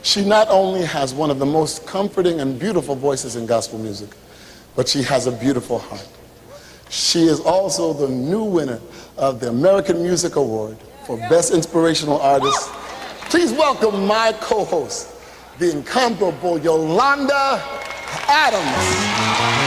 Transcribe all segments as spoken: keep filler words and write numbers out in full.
She not only has one of the most comforting and beautiful voices in gospel music, but she has a beautiful heart. She is also the new winner of the American Music Award for Best Inspirational Artist. Please welcome my co-host, the incomparable Yolanda Adams.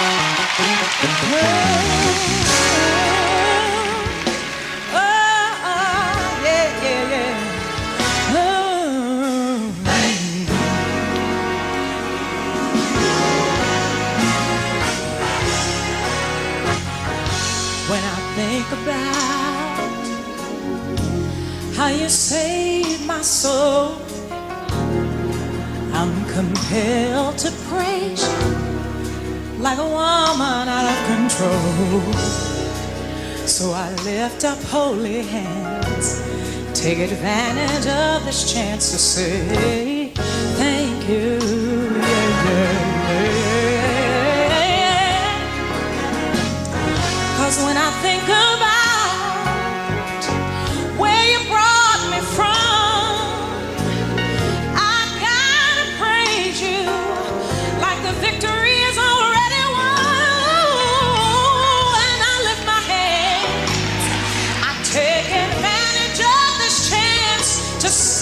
When I think about how you saved my soul, I'm compelled to praise you like a woman out of control. So I lift up holy hands, take advantage of this chance to say thank you. Yeah, yeah, yeah. 'Cause when I think about where you brought me from, I gotta praise you like the victory is already won. And I lift my hands, I take advantage of this chance to